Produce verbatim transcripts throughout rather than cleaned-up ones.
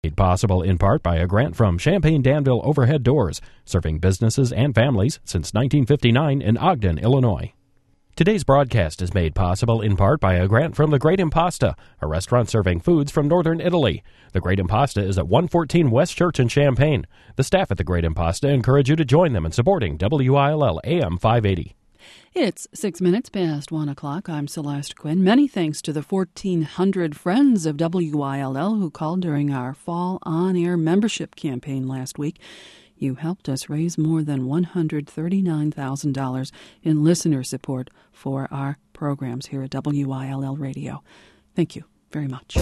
Made possible in part by a grant from Champaign-Danville Overhead Doors, serving businesses and families since nineteen fifty-nine in Ogden, Illinois. Today's broadcast is made possible in part by a grant from The Great Impasta, a restaurant serving foods from northern Italy. The Great Impasta is at one fourteen West Church in Champaign. The staff at The Great Impasta encourage you to join them in supporting W I L L A M five eighty. It's six minutes past one o'clock. I'm Celeste Quinn. Many thanks to the fourteen hundred friends of W I L L who called during our fall on-air membership campaign last week. You helped us raise more than one hundred thirty-nine thousand dollars in listener support for our programs here at W I L L Radio. Thank you very much.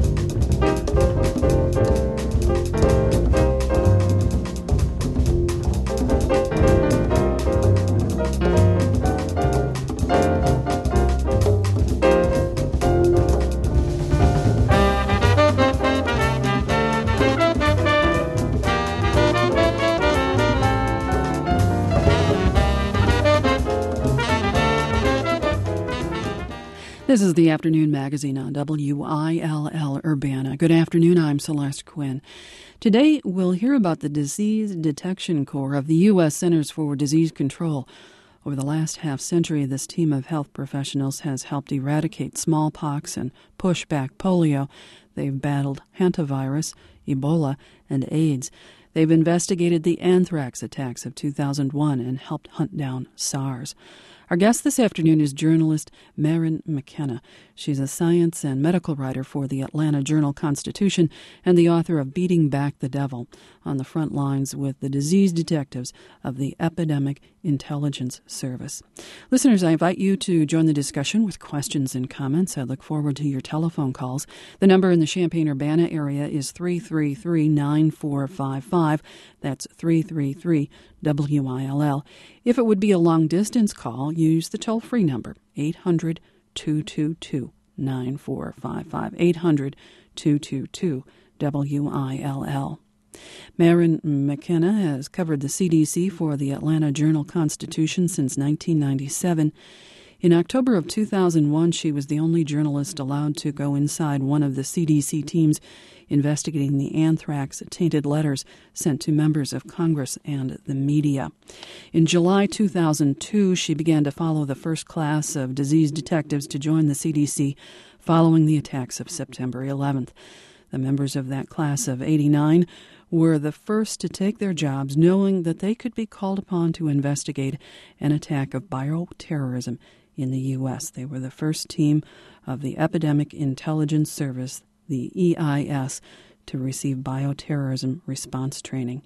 This is the Afternoon Magazine on W I L L Urbana. Good afternoon, I'm Celeste Quinn. Today, we'll hear about the Disease Detection Corps of the U S Centers for Disease Control. Over the last half-century, this team of health professionals has helped eradicate smallpox and push back polio. They've battled hantavirus, Ebola, and AIDS. They've investigated the anthrax attacks of two thousand one and helped hunt down SARS. Our guest this afternoon is journalist Marin McKenna. She's a science and medical writer for the Atlanta Journal-Constitution and the author of Beating Back the Devil, on the front lines with the disease detectives of the Epidemic Intelligence Service. Listeners, I invite you to join the discussion with questions and comments. I look forward to your telephone calls. The number in the Champaign-Urbana area is three three three, nine four five five. That's three three three W I L L. If it would be a long-distance call, use the toll-free number, eight hundred, two two two, nine four five five, eight hundred, two two two, W I L L. Marin McKenna has covered the C D C for the Atlanta Journal-Constitution since nineteen ninety-seven. In October of two thousand one, she was the only journalist allowed to go inside one of the C D C teams investigating the anthrax-tainted letters sent to members of Congress and the media. In July two thousand two, she began to follow the first class of disease detectives to join the C D C following the attacks of September eleventh. The members of that class of eighty-nine were the first to take their jobs knowing that they could be called upon to investigate an attack of bioterrorism in the U S. They were the first team of the Epidemic Intelligence Service, the E I S, to receive bioterrorism response training.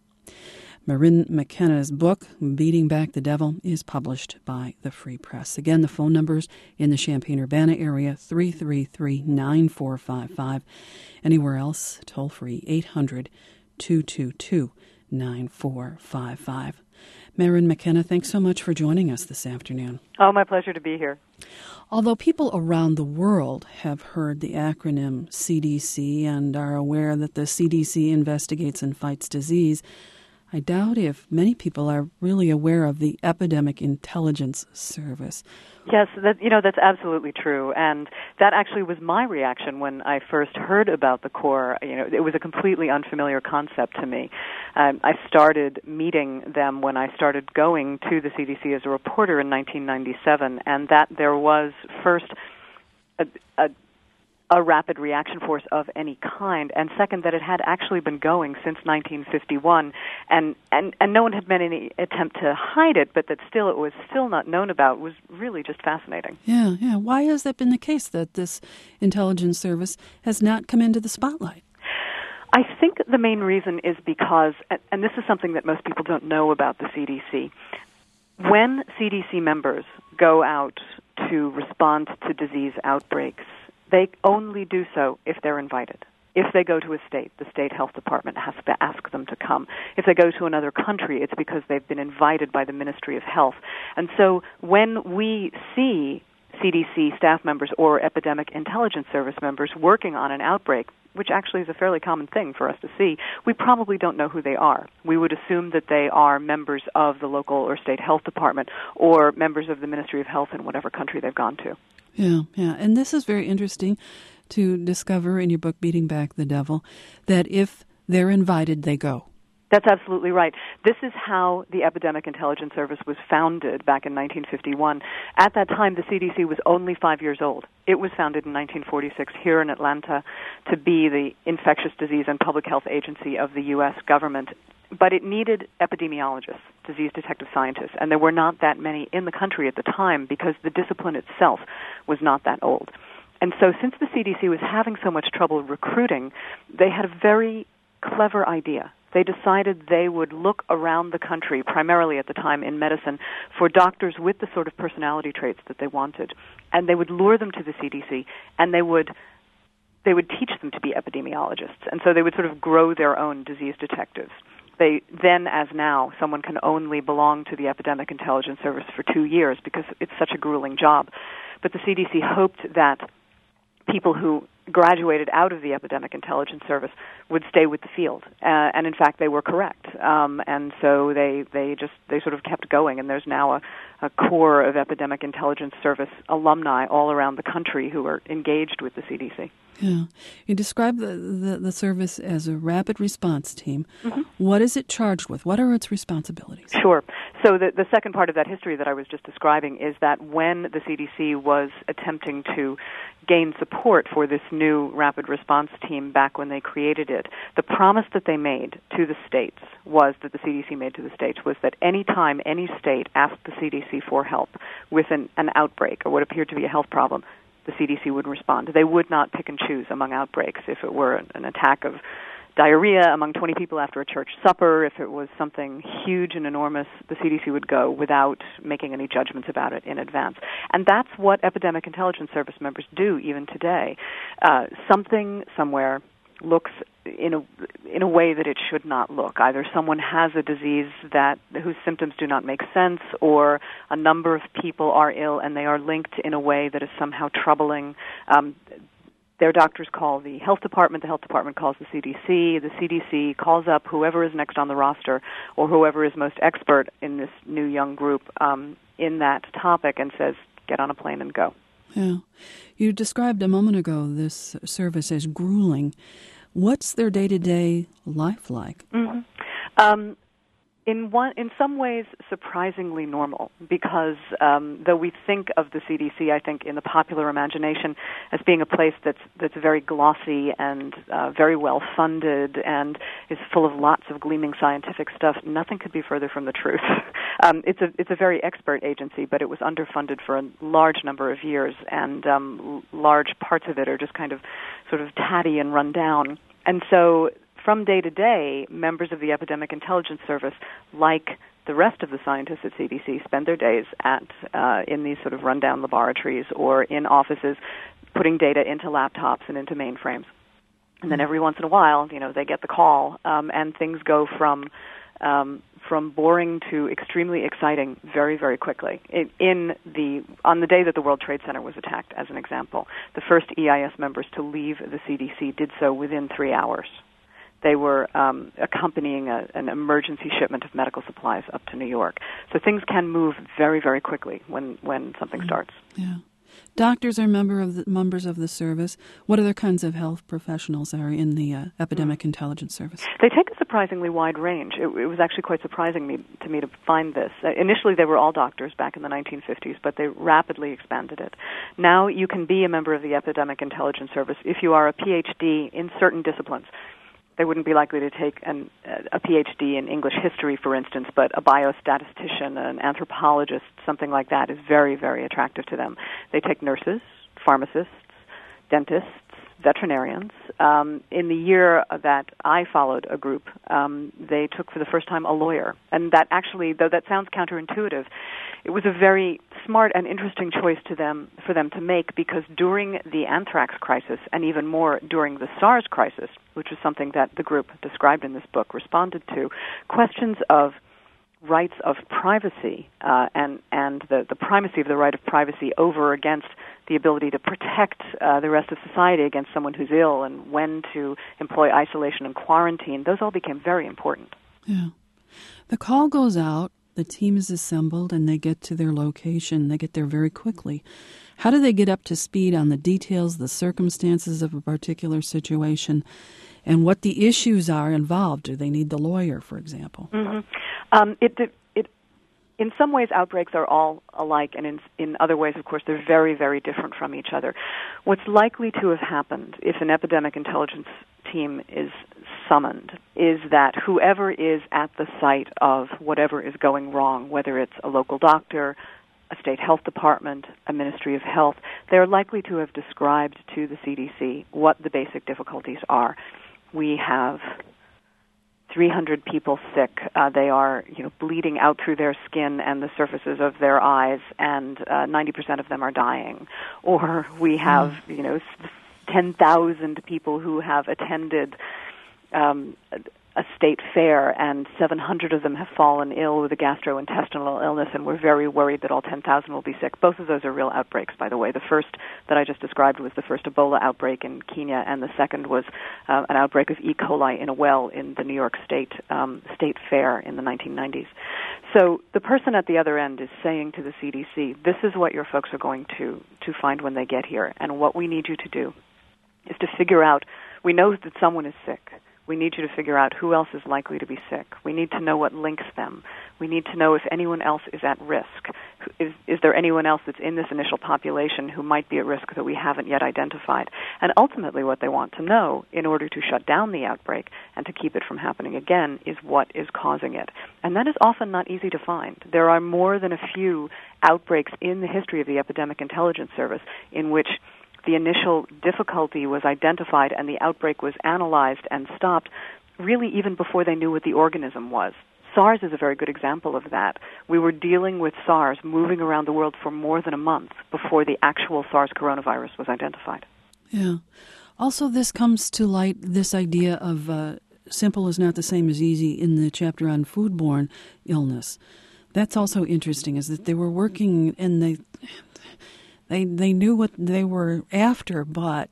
Marin McKenna's book, Beating Back the Devil, is published by the Free Press. Again, the phone numbers in the Champaign-Urbana area, three three three, nine four five five. Anywhere else, toll-free, eight hundred, two two two, nine four five five. Marin McKenna, thanks so much for joining us this afternoon. Oh, my pleasure to be here. Although people around the world have heard the acronym C D C and are aware that the C D C investigates and fights disease, I doubt if many people are really aware of the Epidemic Intelligence Service. Yes, that, you know, that's absolutely true. And that actually was my reaction when I first heard about the Corps. You know, it was a completely unfamiliar concept to me. Um, I started meeting them when I started going to the C D C as a reporter in nineteen ninety-seven, and that there was first a, a a rapid reaction force of any kind, and second, that it had actually been going since nineteen fifty-one, and, and, and no one had made any attempt to hide it, but that still it was still not known about, was really just fascinating. Yeah, yeah. Why has that been the case, that this intelligence service has not come into the spotlight? I think the main reason is because, and this is something that most people don't know about the C D C, when C D C members go out to respond to disease outbreaks, they only do so if they're invited. If they go to a state, the state health department has to ask them to come. If they go to another country, it's because they've been invited by the Ministry of Health. And so when we see C D C staff members or Epidemic Intelligence Service members working on an outbreak, which actually is a fairly common thing for us to see, we probably don't know who they are. We would assume that they are members of the local or state health department or members of the Ministry of Health in whatever country they've gone to. Yeah, yeah. And this is very interesting to discover in your book, Beating Back the Devil, that if they're invited, they go. That's absolutely right. This is how the Epidemic Intelligence Service was founded back in nineteen fifty-one. At that time, the C D C was only five years old. It was founded in nineteen forty-six here in Atlanta to be the infectious disease and public health agency of the U S government. But it needed epidemiologists, disease detective scientists, and there were not that many in the country at the time because the discipline itself was not that old. And so since the C D C was having so much trouble recruiting, they had a very clever idea. They decided they would look around the country, primarily at the time in medicine, for doctors with the sort of personality traits that they wanted. And they would lure them to the C D C, and they would they would teach them to be epidemiologists. And so they would sort of grow their own disease detectives. They then, as now, someone can only belong to the Epidemic Intelligence Service for two years because it's such a grueling job. But the C D C hoped that people who graduated out of the Epidemic Intelligence Service would stay with the field, uh, and in fact they were correct. Um, and so they they just they sort of kept going, and there's now a, a core of Epidemic Intelligence Service alumni all around the country who are engaged with the C D C. Yeah, you describe the, the, the service as a rapid response team. Mm-hmm. What is it charged with? What are its responsibilities? Sure. So the, the second part of that history that I was just describing is that when the C D C was attempting to gain support for this new rapid response team back when they created it, the promise that they made to the states was, that the C D C made to the states, was that any time any state asked the C D C for help with an, an outbreak or what appeared to be a health problem, the C D C would respond. They would not pick and choose among outbreaks. If it were an attack of diarrhea among twenty people after a church supper, if it was something huge and enormous, the C D C would go without making any judgments about it in advance. And that's what Epidemic Intelligence Service members do even today. Uh, something somewhere looks in a in a way that it should not look. Either someone has a disease that whose symptoms do not make sense, or a number of people are ill and they are linked in a way that is somehow troubling. Um, their doctors call the health department, the health department calls the C D C, the C D C calls up whoever is next on the roster or whoever is most expert in this new young group um, in that topic and says, get on a plane and go. Yeah. You described a moment ago this service as grueling. What's their day-to-day life like? Mm-hmm. Um, in one, in some ways, surprisingly normal, because um, though we think of the C D C, I think, in the popular imagination as being a place that's that's very glossy and uh, very well funded and is full of lots of gleaming scientific stuff, nothing could be further from the truth. um, it's a it's a very expert agency, but it was underfunded for a large number of years, and um, large parts of it are just kind of sort of tatty and run down. And so from day to day, members of the Epidemic Intelligence Service, like the rest of the scientists at C D C, spend their days at uh, in these sort of rundown laboratories or in offices putting data into laptops and into mainframes. And then every once in a while, you know, they get the call, um, and things go from um, from boring to extremely exciting very, very quickly. In, in the on the day that the World Trade Center was attacked, as an example, the first E I S members to leave the C D C did so within three hours. They were um, accompanying a, an emergency shipment of medical supplies up to New York. So things can move very, very quickly when, when something mm. starts. Yeah. Doctors are member of the, members of the service. What other kinds of health professionals are in the uh, Epidemic mm. Intelligence Service? They take a surprisingly wide range. It, it was actually quite surprising me, to me to find this. Uh, initially, they were all doctors back in the nineteen fifties, but they rapidly expanded it. Now you can be a member of the Epidemic Intelligence Service if you are a P H D in certain disciplines. They wouldn't be likely to take an, a P H D in English history, for instance, but a biostatistician, an anthropologist, something like that is very, very attractive to them. They take nurses, pharmacists, dentists, veterinarians. Um, in the year that I followed a group, um, they took for the first time a lawyer. And that actually, though that sounds counterintuitive, it was a very smart and interesting choice to them for them to make, because during the anthrax crisis, and even more during the SARS crisis, which was something that the group described in this book responded to, questions of rights of privacy uh, and and the, the primacy of the right of privacy over against the ability to protect uh, the rest of society against someone who's ill, and when to employ isolation and quarantine, those all became very important. Yeah. The call goes out the team is assembled and they get to their location. They get there very quickly. How do they get up to speed on the details, the circumstances of a particular situation, and what the issues are involved? Do they need the lawyer, for example? Mm-hmm. Um, it, it, in some ways, outbreaks are all alike, and in, in other ways, of course, they're very, very different from each other. What's likely to have happened if an epidemic intelligence team is summoned is that whoever is at the site of whatever is going wrong, whether it's a local doctor, a state health department, a ministry of health, they're likely to have described to the C D C what the basic difficulties are. We have three hundred people sick. Uh, they are, you know, bleeding out through their skin and the surfaces of their eyes, and uh, ninety percent of them are dying. Or we have, you know, ten thousand people who have attended um, a state fair, and seven hundred of them have fallen ill with a gastrointestinal illness, and we're very worried that all ten thousand will be sick. Both of those are real outbreaks, by the way. The first that I just described was the first Ebola outbreak in Kenya, and the second was uh, an outbreak of E. coli in a well in the New York State um, State Fair in the nineteen nineties. So the person at the other end is saying to the C D C, this is what your folks are going to, to find when they get here, and what we need you to do is to figure out, we know that someone is sick. We need you to figure out who else is likely to be sick. We need to know what links them. We need to know if anyone else is at risk. Is, is there anyone else that's in this initial population who might be at risk that we haven't yet identified? And ultimately what they want to know in order to shut down the outbreak and to keep it from happening again is what is causing it. And that is often not easy to find. There are more than a few outbreaks in the history of the Epidemic Intelligence Service in which the initial difficulty was identified and the outbreak was analyzed and stopped really even before they knew what the organism was. SARS is a very good example of that. We were dealing with SARS moving around the world for more than a month before the actual SARS coronavirus was identified. Yeah. Also, this comes to light, this idea of uh, simple is not the same as easy in the chapter on foodborne illness. That's also interesting, is that they were working and they... They they knew what they were after, but,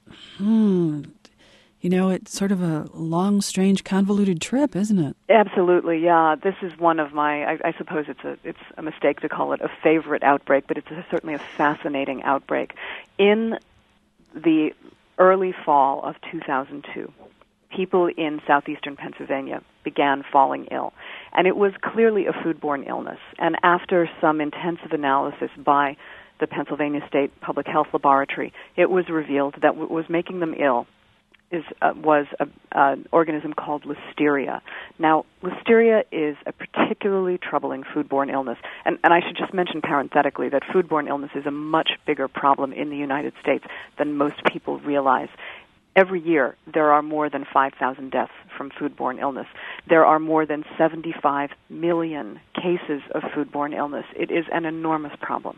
hmm, you know, it's sort of a long, strange, convoluted trip, isn't it? Absolutely, yeah. This is one of my, I, I suppose it's a it's a mistake to call it a favorite outbreak, but it's a, certainly a fascinating outbreak. In the early fall of two thousand two, people in southeastern Pennsylvania began falling ill, and it was clearly a foodborne illness. And after some intensive analysis by the Pennsylvania State Public Health Laboratory, it was revealed that what was making them ill is uh, was an uh, organism called Listeria. Now, Listeria is a particularly troubling foodborne illness, and, and I should just mention parenthetically that foodborne illness is a much bigger problem in the United States than most people realize. Every year, there are more than five thousand deaths from foodborne illness. There are more than seventy-five million cases of foodborne illness. It is an enormous problem.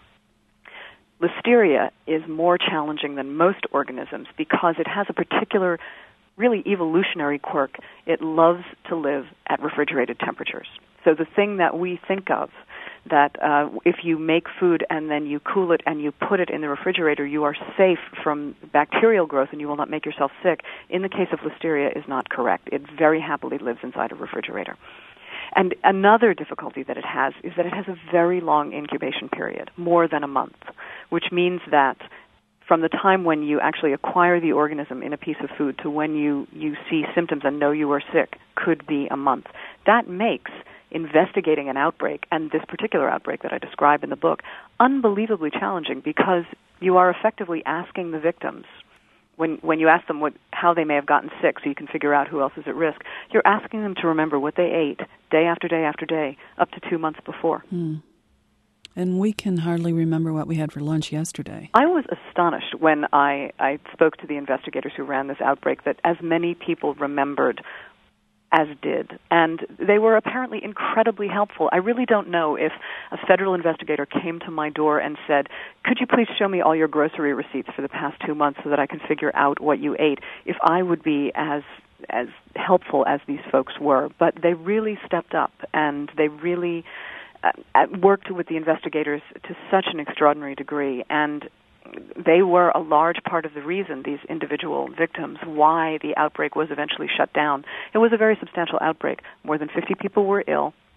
Listeria is more challenging than most organisms because it has a particular, really evolutionary quirk. It loves to live at refrigerated temperatures. So the thing that we think of, that uh, if you make food and then you cool it and you put it in the refrigerator, you are safe from bacterial growth and you will not make yourself sick, in the case of Listeria, is not correct. It very happily lives inside a refrigerator. And another difficulty that it has is that it has a very long incubation period, more than a month, which means that from the time when you actually acquire the organism in a piece of food to when you, you see symptoms and know you are sick could be a month. That makes investigating an outbreak, and this particular outbreak that I describe in the book, unbelievably challenging because you are effectively asking the victims, When when you ask them what how they may have gotten sick so you can figure out who else is at risk, you're asking them to remember what they ate day after day after day up to two months before. Hmm. And we can hardly remember what we had for lunch yesterday. I was astonished when I, I spoke to the investigators who ran this outbreak that as many people remembered as did. And they were apparently incredibly helpful. I really don't know if a federal investigator came to my door and said, could you please show me all your grocery receipts for the past two months so that I can figure out what you ate, if I would be as as helpful as these folks were. But they really stepped up, and they really uh, worked with the investigators to such an extraordinary degree, and they were a large part of the reason, these individual victims, why the outbreak was eventually shut down. It was a very substantial outbreak. More than fifty people were ill.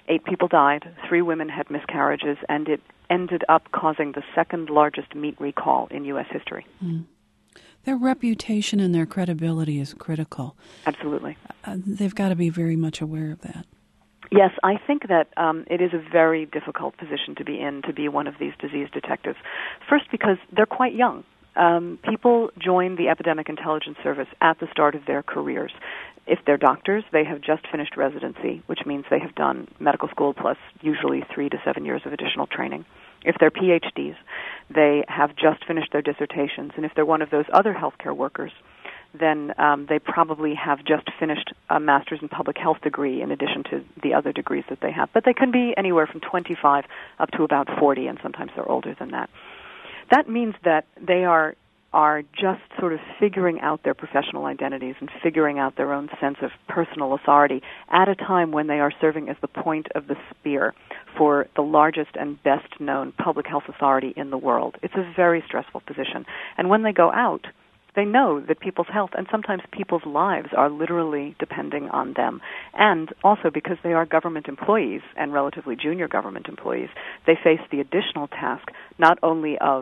Eight people died, three women had miscarriages, and it ended up causing the second largest meat recall in U S history. Mm. Their reputation and their credibility is critical. Absolutely. Uh, they've got to be very much aware of that. Yes, I think that um, it is a very difficult position to be in, to be one of these disease detectives. First, because they're quite young. Um, people join the Epidemic Intelligence Service at the start of their careers. If they're doctors, they have just finished residency, which means they have done medical school plus usually three to seven years of additional training. If they're P H Ds, they have just finished their dissertations. And if they're one of those other healthcare workers, then um, they probably have just finished a master's in public health degree in addition to the other degrees that they have. But they can be anywhere from twenty-five up to about forty, and sometimes they're older than that. That means that they are are just sort of figuring out their professional identities and figuring out their own sense of personal authority at a time when they are serving as the point of the spear for the largest and best-known public health authority in the world. It's a very stressful position. And when they go out, they know that people's health and sometimes people's lives are literally depending on them. And also because they are government employees and relatively junior government employees, they face the additional task not only of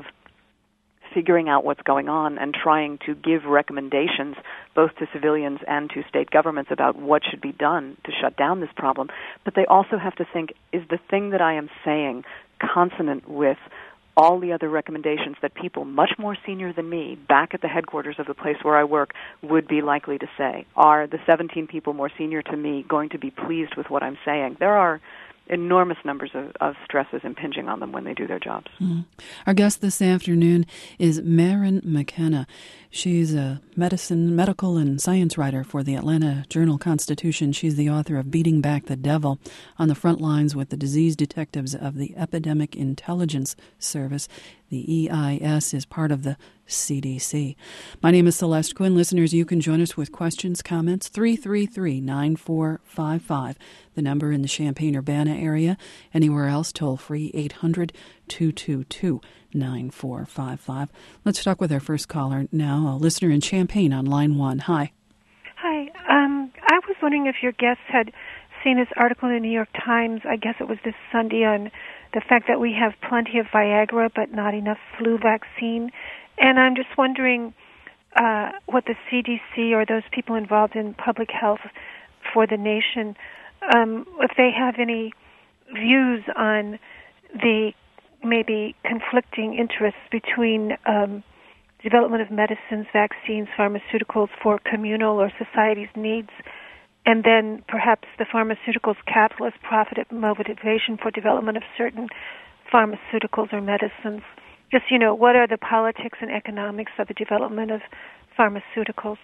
figuring out what's going on and trying to give recommendations both to civilians and to state governments about what should be done to shut down this problem, but they also have to think, is the thing that I am saying consonant with all the other recommendations that people much more senior than me back at the headquarters of the place where I work would be likely to say? Are the seventeen people more senior to me going to be pleased with what I'm saying? There are enormous numbers of, of stresses impinging on them when they do their jobs. Mm. Our guest this afternoon is Maren McKenna. She's a medicine, medical and science writer for the Atlanta Journal-Constitution. She's the author of Beating Back the Devil, on the front lines with the disease detectives of the Epidemic Intelligence Service. The E I S is part of the C D C. My name is Celeste Quinn. Listeners, you can join us with questions, comments, three three three, nine four five five. The number in the Champaign-Urbana area. Anywhere else, toll free, eight hundred, two two two, nine four five five. Let's talk with our first caller now, a listener in Champaign on line one. Hi. Hi. Um, I was wondering if your guests had seen this article in the New York Times, I guess it was this Sunday, on the fact that we have plenty of Viagra but not enough flu vaccine. And I'm just wondering uh, what the C D C or those people involved in public health for the nation, um, if they have any views on the maybe conflicting interests between um, development of medicines, vaccines, pharmaceuticals for communal or society's needs, and then perhaps the pharmaceuticals' capitalist profit motivation for development of certain pharmaceuticals or medicines. Just, you know, what are the politics and economics of the development of pharmaceuticals?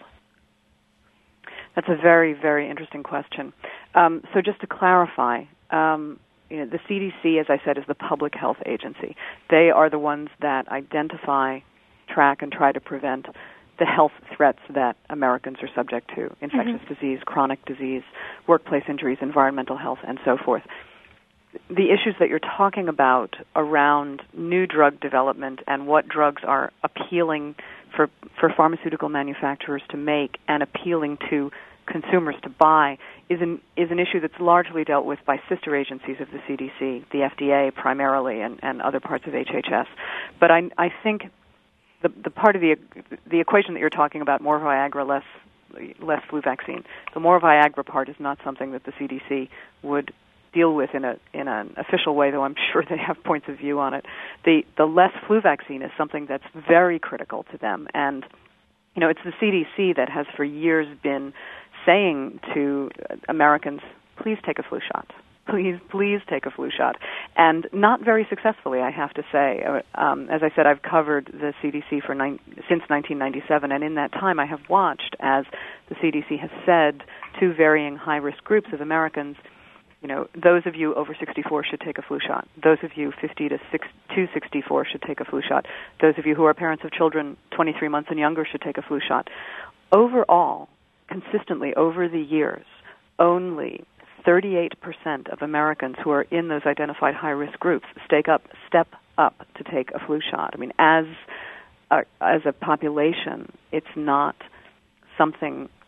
That's a very, very interesting question. Um, so just to clarify, um, you know, the C D C, as I said, is the public health agency. They are the ones that identify, track, and try to prevent the health threats that Americans are subject to: infectious mm-hmm. disease, chronic disease, workplace injuries, environmental health, and so forth. The issues that you're talking about around new drug development and what drugs are appealing for, for pharmaceutical manufacturers to make and appealing to consumers to buy is an is an issue that's largely dealt with by sister agencies of the C D C, the F D A primarily, and, and other parts of H H S. But I I think the the part of the the equation that you're talking about, more Viagra, less less flu vaccine, the more Viagra part is not something that the C D C would deal with in a in an official way, though I'm sure they have points of view on it. The the less flu vaccine is something that's very critical to them, and you know, it's the C D C that has for years been saying to Americans, please take a flu shot. Please, please take a flu shot. And not very successfully, I have to say. Um, as I said, I've covered the C D C for nine, since nineteen ninety-seven, and in that time I have watched as the C D C has said to varying high-risk groups of Americans, you know, those of you over sixty-four should take a flu shot. Those of you fifty to sixty-four should take a flu shot. Those of you who are parents of children twenty-three months and younger should take a flu shot. Overall, consistently over the years, only thirty-eight percent of Americans who are in those identified high-risk groups stake up, step up to take a flu shot. I mean, as a, as a population, it's not something,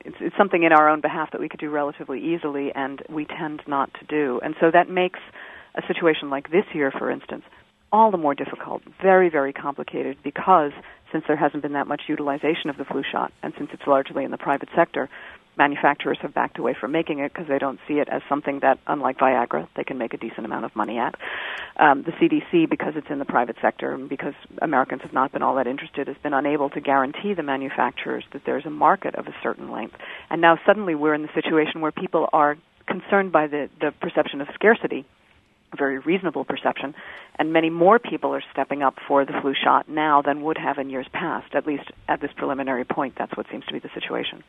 it's, it's something in our own behalf that we could do relatively easily, and we tend not to do. And so that makes a situation like this year, for instance, all the more difficult, very, very complicated, because since there hasn't been that much utilization of the flu shot, and since it's largely in the private sector, manufacturers have backed away from making it because they don't see it as something that, unlike Viagra, they can make a decent amount of money at. Um, the C D C, because it's in the private sector and because Americans have not been all that interested, has been unable to guarantee the manufacturers that there's a market of a certain length. And now suddenly we're in the situation where people are concerned by the, the perception of scarcity, a very reasonable perception, and many more people are stepping up for the flu shot now than would have in years past. At least at this preliminary point, that's what seems to be the situation.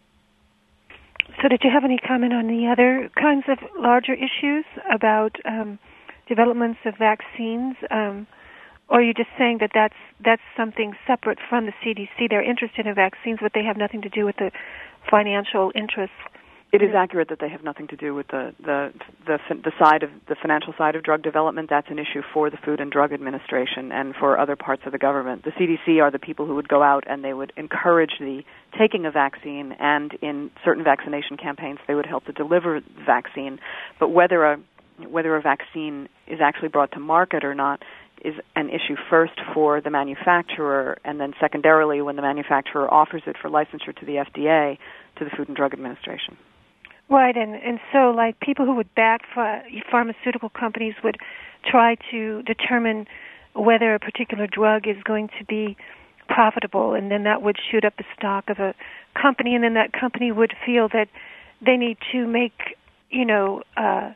So did you have any comment on the other kinds of larger issues about um, developments of vaccines? Um, or are you just saying that that's, that's something separate from the C D C? They're interested in vaccines, but they have nothing to do with the financial interests? It is accurate that they have nothing to do with the the the, the side of the financial side of drug development. That's an issue for the Food and Drug Administration and for other parts of the government. The C D C are the people who would go out and they would encourage the taking of vaccine, and in certain vaccination campaigns they would help to deliver the vaccine. But whether a whether a vaccine is actually brought to market or not is an issue first for the manufacturer, and then secondarily when the manufacturer offers it for licensure to the F D A, to the Food and Drug Administration. Right, and, and so like people who would back ph- pharmaceutical companies would try to determine whether a particular drug is going to be profitable, and then that would shoot up the stock of a company, and then that company would feel that they need to make, you know, uh,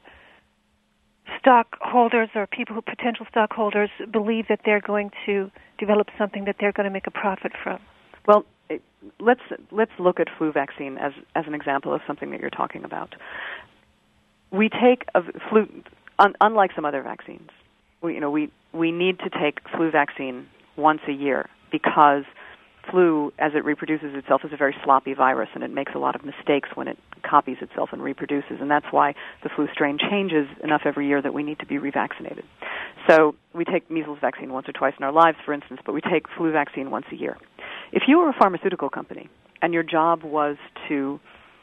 stockholders or people who potential stockholders believe that they're going to develop something that they're going to make a profit from. Well, let's let's look at flu vaccine as as an example of something that you're talking about. We take a flu, un, unlike some other vaccines. We, you know, we we need to take flu vaccine once a year because flu, as it reproduces itself, is a very sloppy virus, and it makes a lot of mistakes when it copies itself and reproduces, and that's why the flu strain changes enough every year that we need to be revaccinated. So we take measles vaccine once or twice in our lives, for instance, but we take flu vaccine once a year. If you were a pharmaceutical company and your job was to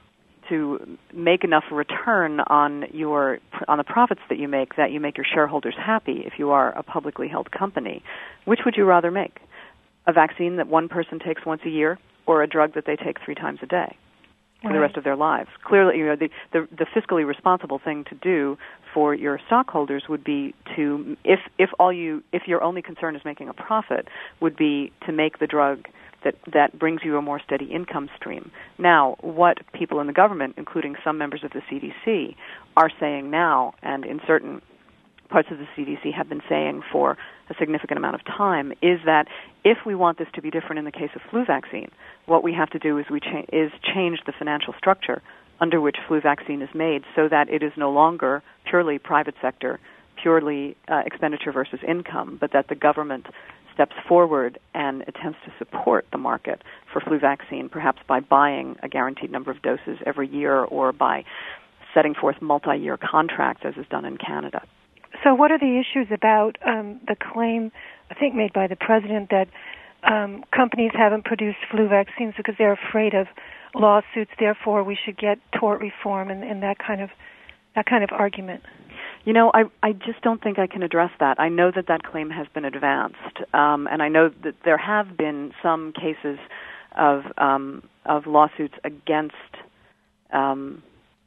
to make enough return on your on the profits that you make that you make your shareholders happy, if you are a publicly held company, which would you rather make? A vaccine that one person takes once a year, or a drug that they take three times a day for right. the rest of their lives? Clearly, you know, the, the the fiscally responsible thing to do for your stockholders would be to, if if all you if your only concern is making a profit, would be to make the drug that that brings you a more steady income stream. Now, what people in the government, including some members of the C D C, are saying now, and in certain parts of the C D C have been saying for a significant amount of time, is that if we want this to be different in the case of flu vaccine, what we have to do is we cha- is change the financial structure under which flu vaccine is made so that it is no longer purely private sector, purely uh, expenditure versus income, but that the government steps forward and attempts to support the market for flu vaccine, perhaps by buying a guaranteed number of doses every year or by setting forth multi-year contracts, as is done in Canada. So what are the issues about um, the claim, I think, made by the president that um, companies haven't produced flu vaccines because they're afraid of lawsuits, therefore we should get tort reform and, and that kind of that kind of argument? You know, I, I just don't think I can address that. I know that that claim has been advanced, um, and I know that there have been some cases of um, of lawsuits against um,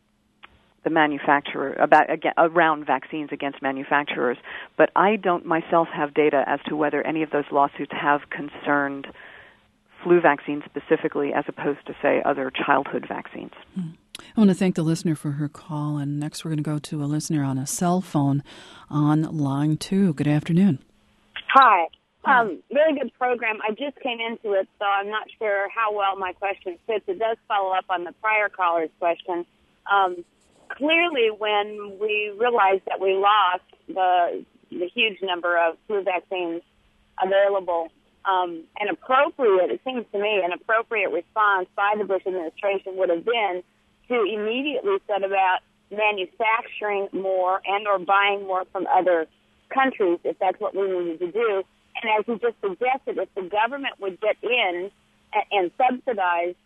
the manufacturer about again, around vaccines against manufacturers, but I don't myself have data as to whether any of those lawsuits have concerned flu vaccines specifically as opposed to, say, other childhood vaccines. Hmm. I want to thank the listener for her call, and next we're going to go to a listener on a cell phone on line two. Good afternoon. Hi. Um, really good program. I just came into it, so I'm not sure how well my question fits. It does follow up on the prior caller's question. Um, clearly, when we realized that we lost the, the huge number of flu vaccines available, um, an appropriate, it seems to me, an appropriate response by the Bush administration would have been to immediately set about manufacturing more and or buying more from other countries, if that's what we needed to do. And as you just suggested, if the government would get in and, and subsidize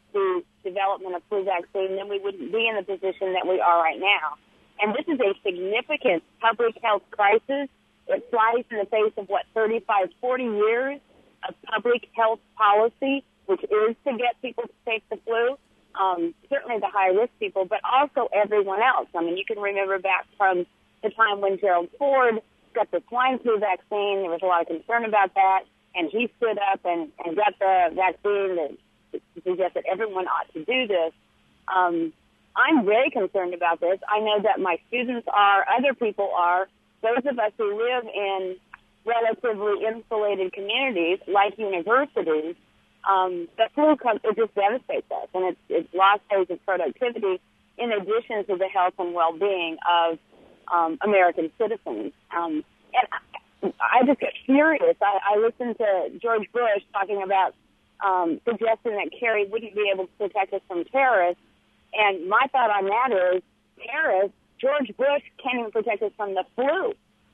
the development of flu vaccine, then we wouldn't be in the position that we are right now. And this is a significant public health crisis. It flies in the face of, what, thirty-five, forty years of public health policy, which is to get people to take the flu, um, certainly the high-risk people, but also everyone else. I mean, you can remember back from the time when Gerald Ford got the swine flu vaccine. There was a lot of concern about that, and he stood up and, and got the vaccine that suggests that everyone ought to do this. Um, I'm very concerned about this. I know that my students are, other people are, those of us who live in relatively insulated communities like universities. Um, the flu comes, it just devastates us, and it's, it's lost days of productivity in addition to the health and well-being of um, American citizens. Um, and I, I just get furious. I, I listened to George Bush talking about um, suggesting that Kerry wouldn't be able to protect us from terrorists. And my thought on that is, terrorists, George Bush can't even protect us from the flu.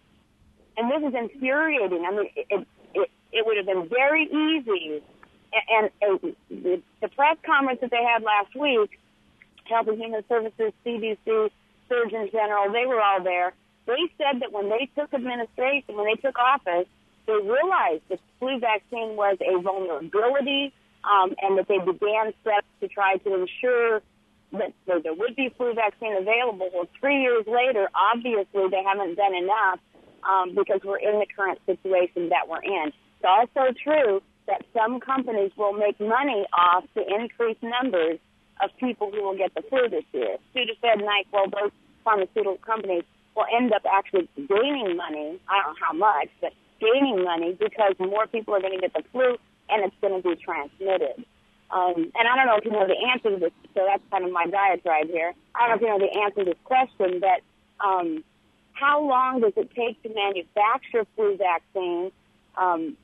And this is infuriating. I mean, it, it, it would have been very easy. And, and uh, the, the press conference that they had last week, Health and Human Services, C D C, Surgeon General, they were all there. They said that when they took administration, when they took office, they realized that flu vaccine was a vulnerability, um, and that they began steps to try to ensure that so there would be flu vaccine available. Well, three years later, obviously they haven't done enough um, because we're in the current situation that we're in. It's also true that some companies will make money off the increased numbers of people who will get the flu this year. Sudafed, NyQuil, those pharmaceutical companies will end up actually gaining money. I don't know how much, but gaining money because more people are going to get the flu and it's going to be transmitted. Um, and I don't know if you know the answer to this, so that's kind of my diatribe here. I don't know if you know the answer to this question, but um, how long does it take to manufacture flu vaccines, um,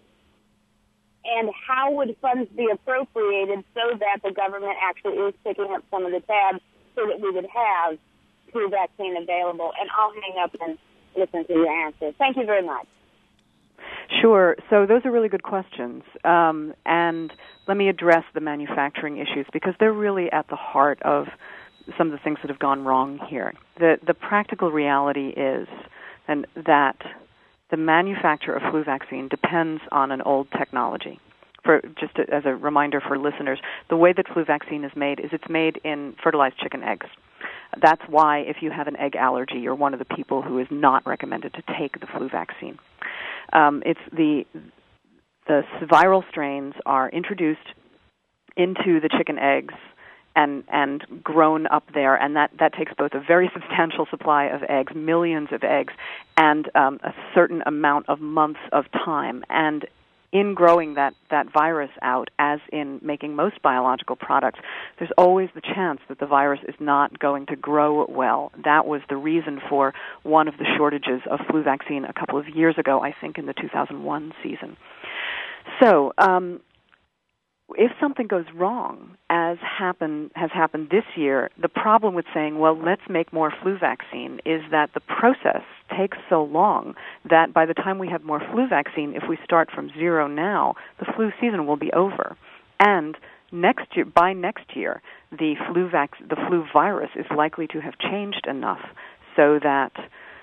and how would funds be appropriated so that the government actually is picking up some of the tabs so that we would have flu vaccine available? And I'll hang up and listen to your answer. Thank you very much. Sure. So those are really good questions. Um, and let me address the manufacturing issues because they're really at the heart of some of the things that have gone wrong here. The, the practical reality is and that the manufacture of flu vaccine depends on an old technology. For just to, as a reminder for listeners, the way that flu vaccine is made is it's made in fertilized chicken eggs. That's why if you have an egg allergy, you're one of the people who is not recommended to take the flu vaccine. Um, it's the the viral strains are introduced into the chicken eggs and and grown up there, and that, that takes both a very substantial supply of eggs, millions of eggs, and um, a certain amount of months of time. And in growing that, that virus out, as in making most biological products, there's always the chance that the virus is not going to grow well. That was the reason for one of the shortages of flu vaccine a couple of years ago, I think in the two thousand one season. So, um, if something goes wrong, as happen, has happened this year, the problem with saying, well, let's make more flu vaccine is that the process takes so long that by the time we have more flu vaccine, if we start from zero now, the flu season will be over. And next year, by next year, the flu vac- the flu virus is likely to have changed enough so that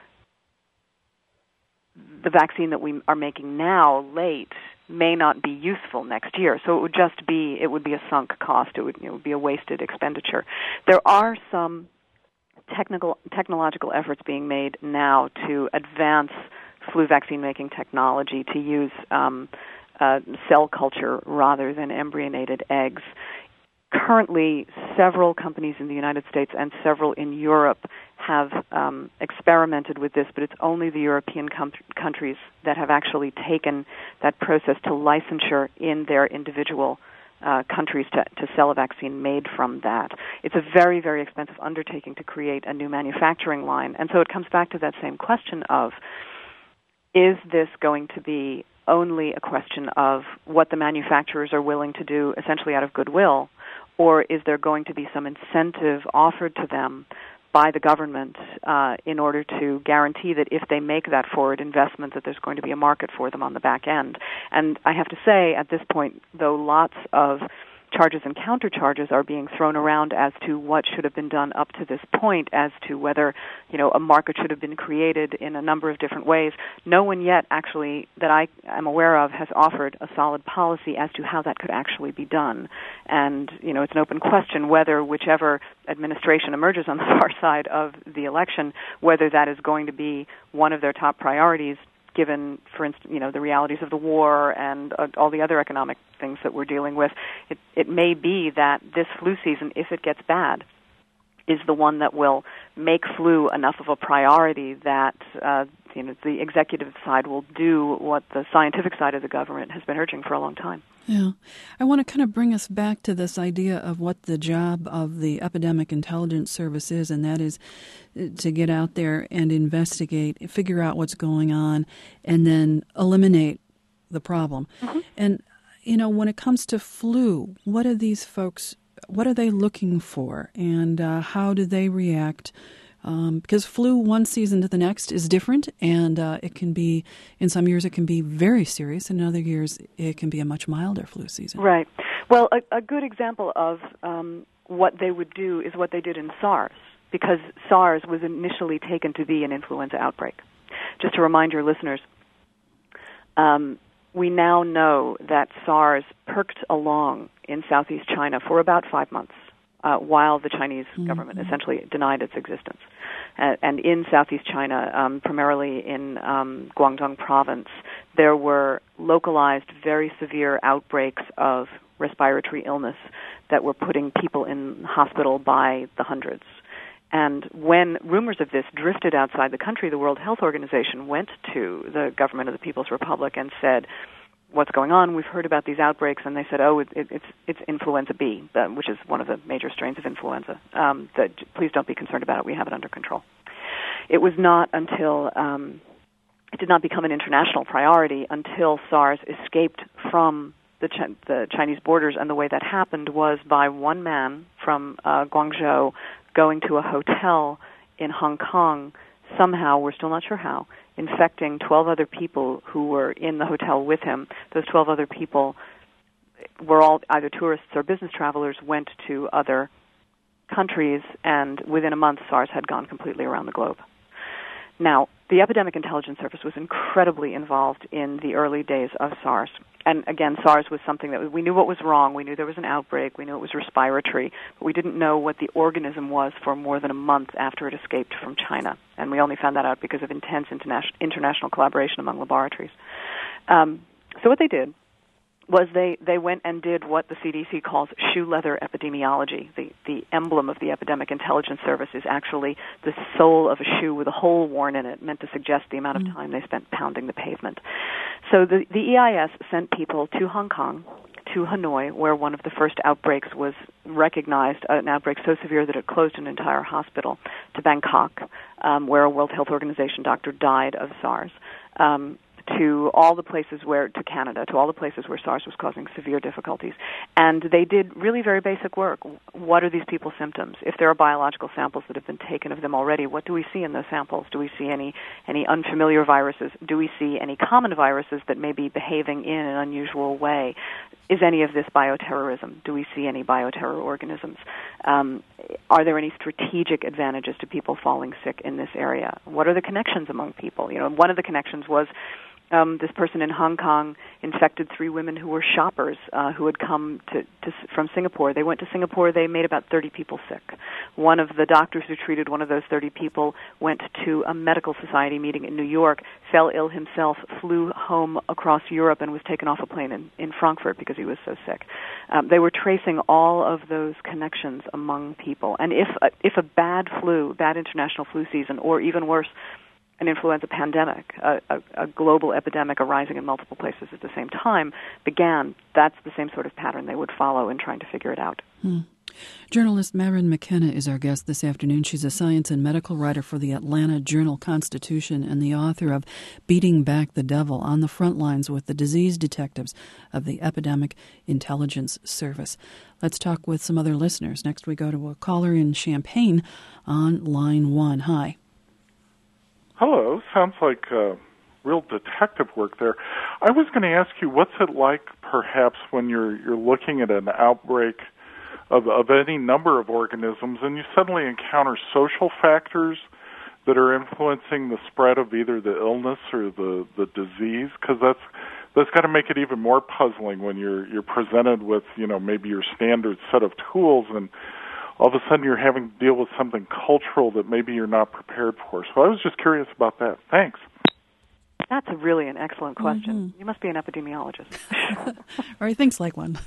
the vaccine that we are making now, late, may not be useful next year. So it would just be, it would be a sunk cost. It would, it would be a wasted expenditure. There are some technical, technological efforts being made now to advance flu vaccine making technology to use um, uh, cell culture rather than embryonated eggs. Currently, several companies in the United States and several in Europe have um, experimented with this, but it's only the European com- countries that have actually taken that process to licensure in their individual uh, countries to, to sell a vaccine made from that. It's a very, very expensive undertaking to create a new manufacturing line. And so it comes back to that same question of, is this going to be only a question of what the manufacturers are willing to do essentially out of goodwill, or is there going to be some incentive offered to them by the government uh, in order to guarantee that if they make that forward investment that there's going to be a market for them on the back end? And I have to say, at this point, though lots of charges and countercharges are being thrown around as to what should have been done up to this point, as to whether, you know, a market should have been created in a number of different ways. No one yet actually that I am aware of has offered a solid policy as to how that could actually be done. And, you know, it's an open question whether whichever administration emerges on the far side of the election, whether that is going to be one of their top priorities, given, for instance, you know, the realities of the war and uh, all the other economic things that we're dealing with. It, it may be that this flu season, if it gets bad, is the one that will make flu enough of a priority that uh, you know, the executive side will do what the scientific side of the government has been urging for a long time. Yeah. I want to kind of bring us back to this idea of what the job of the Epidemic Intelligence Service is, and that is to get out there and investigate, figure out what's going on, and then eliminate the problem. Mm-hmm. And, you know, when it comes to flu, what are these folks, what are they looking for, and uh, how do they react? Um, because flu one season to the next is different, and uh, it can be, in some years it can be very serious, and in other years it can be a much milder flu season. Right. Well, a, a good example of um, what they would do is what they did in SARS, because SARS was initially taken to be an influenza outbreak. Just to remind your listeners, um, we now know that SARS perked along in southeast China for about five months. Uh, while the Chinese mm-hmm. government essentially denied its existence. Uh, and in southeast China, um, primarily in um, Guangdong province, there were localized, very severe outbreaks of respiratory illness that were putting people in hospital by the hundreds. And when rumors of this drifted outside the country, the World Health Organization went to the government of the People's Republic and said, what's going on? We've heard about these outbreaks, and they said, oh, it, it, it's it's influenza B, uh, which is one of the major strains of influenza. Um, that, please don't be concerned about it. We have it under control. It was not until um, it did not become an international priority until SARS escaped from the, Ch- the Chinese borders, and the way that happened was by one man from uh, Guangzhou going to a hotel in Hong Kong. Somehow, we're still not sure how, infecting twelve other people who were in the hotel with him. Those twelve other people were all either tourists or business travelers, went to other countries, and within a month, SARS had gone completely around the globe. Now, the Epidemic Intelligence Service was incredibly involved in the early days of SARS. And again, SARS was something that we knew what was wrong. We knew there was an outbreak. We knew it was respiratory. But we didn't know what the organism was for more than a month after it escaped from China. And we only found that out because of intense interna- international collaboration among laboratories. Um, so what they did was they, they went and did what the C D C calls shoe leather epidemiology. The, the emblem of the Epidemic Intelligence Service is actually the sole of a shoe with a hole worn in it, meant to suggest the amount of time they spent pounding the pavement. So the, the E I S sent people to Hong Kong, to Hanoi, where one of the first outbreaks was recognized, uh, an outbreak so severe that it closed an entire hospital, to Bangkok, um, where a World Health Organization doctor died of SARS, um, to all the places where, to Canada, to all the places where SARS was causing severe difficulties. And they did really very basic work. What are these people's symptoms? If there are biological samples that have been taken of them already, what do we see in those samples? Do we see any, any unfamiliar viruses? Do we see any common viruses that may be behaving in an unusual way? Is any of this bioterrorism? Do we see any bioterror organisms? Um, are there any strategic advantages to people falling sick in this area? What are the connections among people? You know, one of the connections was Um, this person in Hong Kong infected three women who were shoppers uh, who had come to, to from Singapore. They went to Singapore. They made about thirty people sick. One of the doctors who treated one of those thirty people went to a medical society meeting in New York, fell ill himself, flew home across Europe, and was taken off a plane in, in Frankfurt because he was so sick. Um, they were tracing all of those connections among people. And if uh, if a bad flu, bad international flu season, or even worse, an influenza pandemic, a, a, a global epidemic arising in multiple places at the same time, began, that's the same sort of pattern they would follow in trying to figure it out. Hmm. Journalist Marin McKenna is our guest this afternoon. She's a science and medical writer for the Atlanta Journal-Constitution and the author of Beating Back the Devil, on the front lines with the disease detectives of the Epidemic Intelligence Service. Let's talk with some other listeners. Next we go to a caller in Champaign on line one. Hi. Hello. Sounds like uh, real detective work there. I was going to ask you, what's it like, perhaps, when you're you're looking at an outbreak of of any number of organisms, and you suddenly encounter social factors that are influencing the spread of either the illness or the the disease? Because that's that's got to make it even more puzzling when you're you're presented with, you know, maybe your standard set of tools, and all of a sudden you're having to deal with something cultural that maybe you're not prepared for. So I was just curious about that. Thanks. That's a really an excellent question. Mm-hmm. You must be an epidemiologist. Or he thinks like one.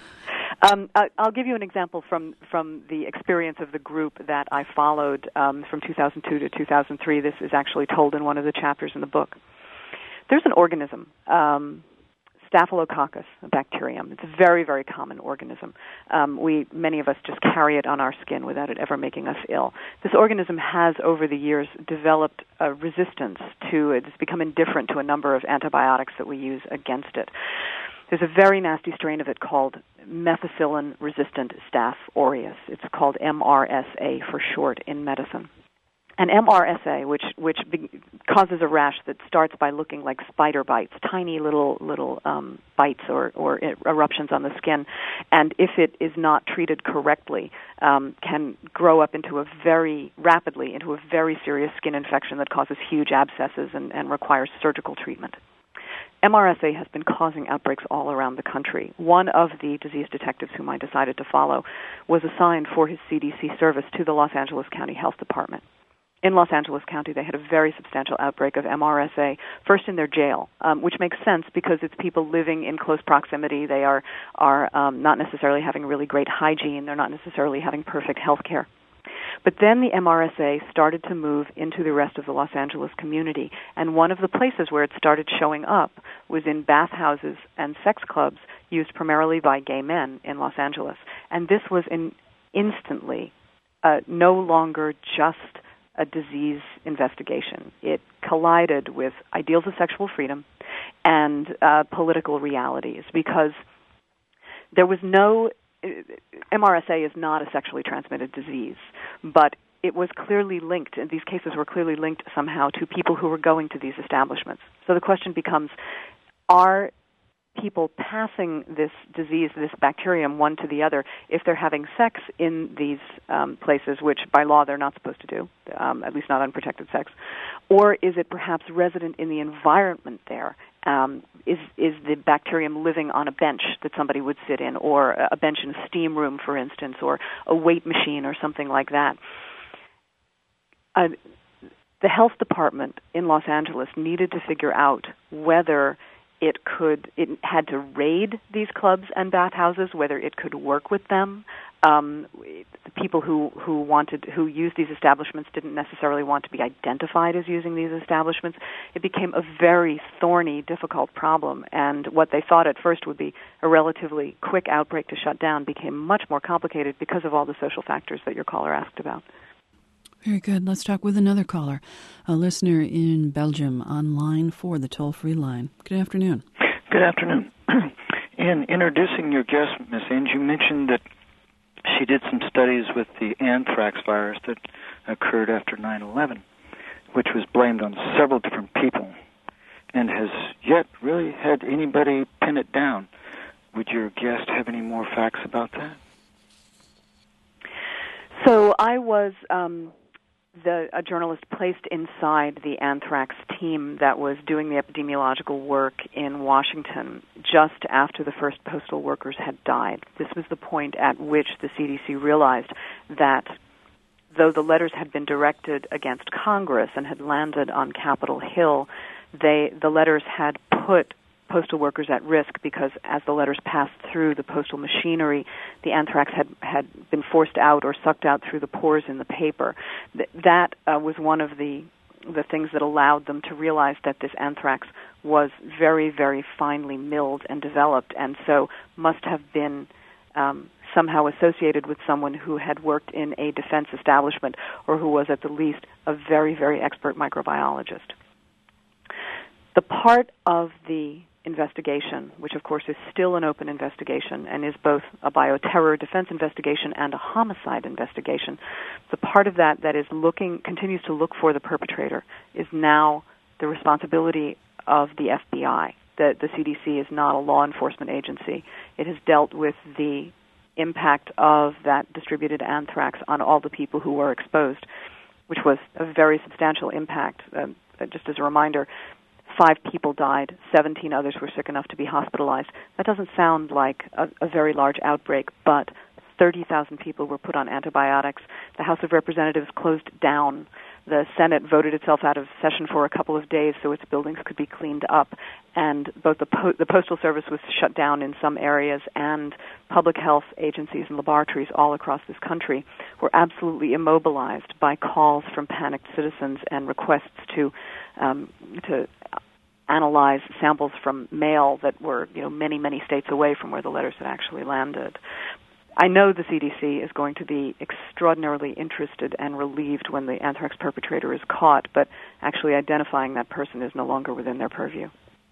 um, I, I'll give you an example from, from the experience of the group that I followed um, from two thousand two to two thousand three. This is actually told in one of the chapters in the book. There's an organism, um, Staphylococcus, a bacterium. It's a very, very common organism. Um, we, many of us just carry it on our skin without it ever making us ill. This organism has, over the years, developed a resistance to it. It's become indifferent to a number of antibiotics that we use against it. There's a very nasty strain of it called methicillin-resistant Staph aureus. It's called M R S A for short in medicine. And M R S A, which which be, causes a rash that starts by looking like spider bites, tiny little little um, bites or, or eruptions on the skin, and if it is not treated correctly, um, can grow up into a very rapidly into a very serious skin infection that causes huge abscesses and, and requires surgical treatment. M R S A has been causing outbreaks all around the country. One of the disease detectives whom I decided to follow was assigned for his C D C service to the Los Angeles County Health Department. In Los Angeles County, they had a very substantial outbreak of M R S A, first in their jail, um, which makes sense because it's people living in close proximity. They are, are um, not necessarily having really great hygiene. They're not necessarily having perfect health care. But then the M R S A started to move into the rest of the Los Angeles community, and one of the places where it started showing up was in bathhouses and sex clubs used primarily by gay men in Los Angeles. And this was in instantly uh, no longer just a disease investigation. It collided with ideals of sexual freedom and uh, political realities, because there was no, M R S A is not a sexually transmitted disease, but it was clearly linked, and these cases were clearly linked somehow to people who were going to these establishments. So the question becomes, are people passing this disease, this bacterium, one to the other, if they're having sex in these um, places, which by law they're not supposed to do, um, at least not unprotected sex, or is it perhaps resident in the environment there? Um, is is the bacterium living on a bench that somebody would sit in, or a bench in a steam room, for instance, or a weight machine or something like that? Uh, the health department in Los Angeles needed to figure out whether it could, it had to raid these clubs and bathhouses, whether it could work with them. Um, the people who, who wanted, who used these establishments didn't necessarily want to be identified as using these establishments. It became a very thorny, difficult problem, and what they thought at first would be a relatively quick outbreak to shut down became much more complicated because of all the social factors that your caller asked about. Very good. Let's talk with another caller, a listener in Belgium, on line four, the toll-free line. Good afternoon. Good afternoon. In introducing your guest, Miz Ames, you mentioned that she did some studies with the anthrax virus that occurred after nine eleven, which was blamed on several different people, and has yet really had anybody pin it down. Would your guest have any more facts about that? So I was... Um The, a journalist placed inside the anthrax team that was doing the epidemiological work in Washington just after the first postal workers had died. This was the point at which the C D C realized that though the letters had been directed against Congress and had landed on Capitol Hill, they the letters had put postal workers at risk, because as the letters passed through the postal machinery, the anthrax had, had been forced out or sucked out through the pores in the paper. Th- that uh, was one of the the things that allowed them to realize that this anthrax was very, very finely milled and developed, and so must have been um, somehow associated with someone who had worked in a defense establishment, or who was at the least a very, very expert microbiologist. The part of the investigation, which of course is still an open investigation and is both a bioterror defense investigation and a homicide investigation, the part of that that is looking, continues to look for the perpetrator, is now the responsibility of the F B I. that the C D C is not a law enforcement agency. It has dealt with the impact of that distributed anthrax on all the people who were exposed, which was a very substantial impact. Um, just as a reminder, five people died, seventeen others were sick enough to be hospitalized. That doesn't sound like a, a very large outbreak, but thirty thousand people were put on antibiotics. The House of Representatives closed down. The Senate voted itself out of session for a couple of days so its buildings could be cleaned up. And both the, po- the Postal Service was shut down in some areas, and public health agencies and laboratories all across this country were absolutely immobilized by calls from panicked citizens and requests to um, to analyze samples from mail that were, you know, many, many states away from where the letters had actually landed. I know the C D C is going to be extraordinarily interested and relieved when the anthrax perpetrator is caught, but actually identifying that person is no longer within their purview.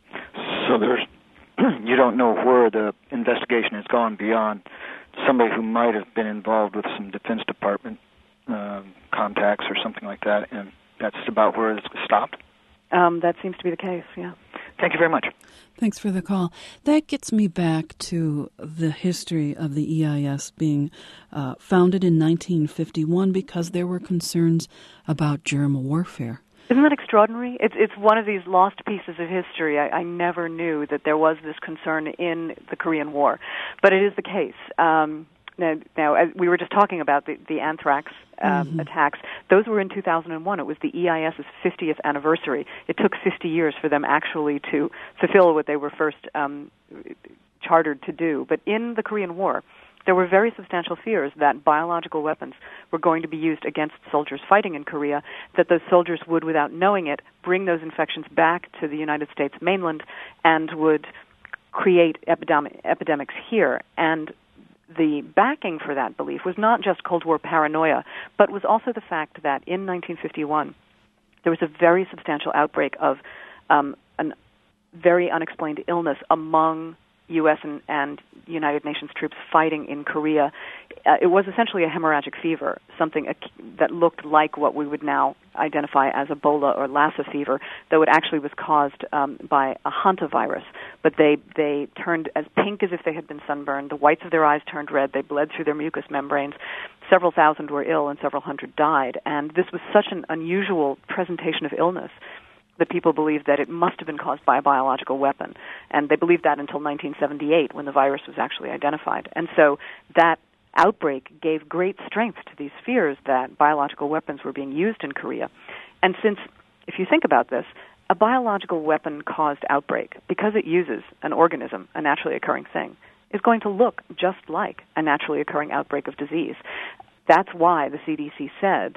So there's, you don't know where the investigation has gone beyond somebody who might have been involved with some Defense Department um, contacts or something like that, and that's about where it's stopped? Um, that seems to be the case, yeah. Thank you very much. Thanks for the call. That gets me back to the history of the E I S being uh, founded in nineteen fifty-one because there were concerns about germ warfare. Isn't that extraordinary? It's it's one of these lost pieces of history. I, I never knew that there was this concern in the Korean War, but it is the case. Um, now, now, as we were just talking about the, the anthrax um, mm-hmm. attacks. Those were in two thousand one. It was the E I S's fiftieth anniversary. It took fifty years for them actually to fulfill what they were first um, chartered to do. But in the Korean War, there were very substantial fears that biological weapons were going to be used against soldiers fighting in Korea, that those soldiers would, without knowing it, bring those infections back to the United States mainland and would create epidemi- epidemics here. And the backing for that belief was not just Cold War paranoia, but was also the fact that in nineteen fifty-one, there was a very substantial outbreak of um, a very unexplained illness among U S and, and United Nations troops fighting in Korea. Uh, it was essentially a hemorrhagic fever, something uh, that looked like what we would now identify as Ebola or Lassa fever, though it actually was caused um, by a hantavirus. But they, they turned as pink as if they had been sunburned. The whites of their eyes turned red. They bled through their mucous membranes. Several thousand were ill and several hundred died. And this was such an unusual presentation of illness that people believed that it must have been caused by a biological weapon. And they believed that until nineteen seventy-eight, when the virus was actually identified. And so that outbreak gave great strength to these fears that biological weapons were being used in Korea. And since, if you think about this, a biological weapon-caused outbreak, because it uses an organism, a naturally occurring thing, is going to look just like a naturally occurring outbreak of disease. That's why the C D C said,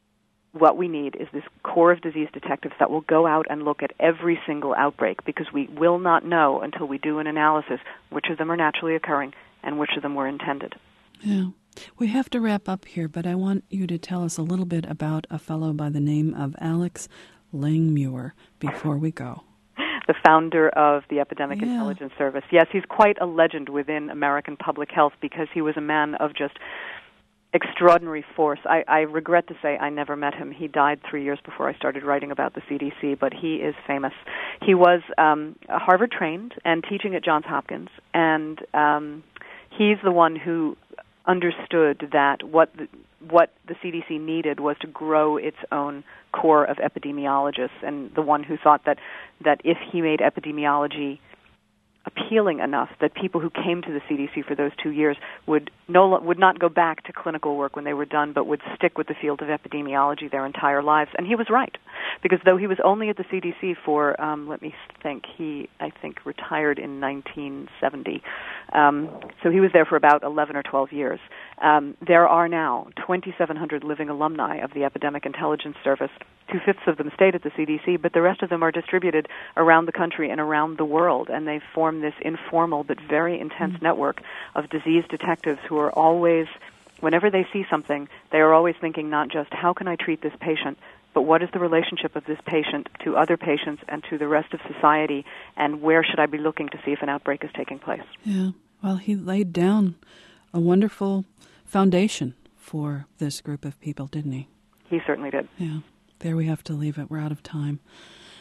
what we need is this corps of disease detectives that will go out and look at every single outbreak, because we will not know until we do an analysis which of them are naturally occurring and which of them were intended. Yeah. We have to wrap up here, but I want you to tell us a little bit about a fellow by the name of Alex Langmuir before we go. The founder of the Epidemic yeah. Intelligence Service. Yes, he's quite a legend within American public health because he was a man of just extraordinary force. I, I regret to say I never met him. He died three years before I started writing about the C D C, but he is famous. He was um, Harvard-trained and teaching at Johns Hopkins, and um, he's the one who understood that what the, what the C D C needed was to grow its own corps of epidemiologists, and the one who thought that, that if he made epidemiology appealing enough that people who came to the C D C for those two years would no would not go back to clinical work when they were done, but would stick with the field of epidemiology their entire lives. And he was right, because though he was only at the C D C for, um, let me think, he, I think, retired in nineteen seventy. Um, so he was there for about eleven or twelve years. Um, there are now twenty-seven hundred living alumni of the Epidemic Intelligence Service. Two-fifths of them stayed at the C D C, but the rest of them are distributed around the country and around the world, and they've formed this informal but very intense mm-hmm. network of disease detectives who are always, whenever they see something, they are always thinking not just, how can I treat this patient, but what is the relationship of this patient to other patients and to the rest of society, and where should I be looking to see if an outbreak is taking place? Yeah, well, he laid down a wonderful foundation for this group of people, didn't he? He certainly did. Yeah. There we have to leave it. We're out of time.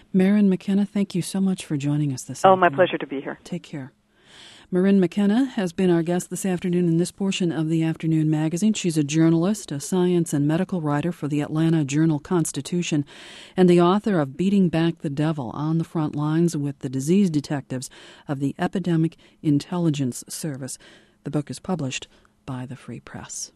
Marin McKenna, thank you so much for joining us this Oh, afternoon. my pleasure to be here. Take care. Marin McKenna has been our guest this afternoon in this portion of the Afternoon Magazine. She's a journalist, a science and medical writer for the Atlanta Journal-Constitution, and the author of Beating Back the Devil: On the Front Lines with the Disease Detectives of the Epidemic Intelligence Service. The book is published by the Free Press.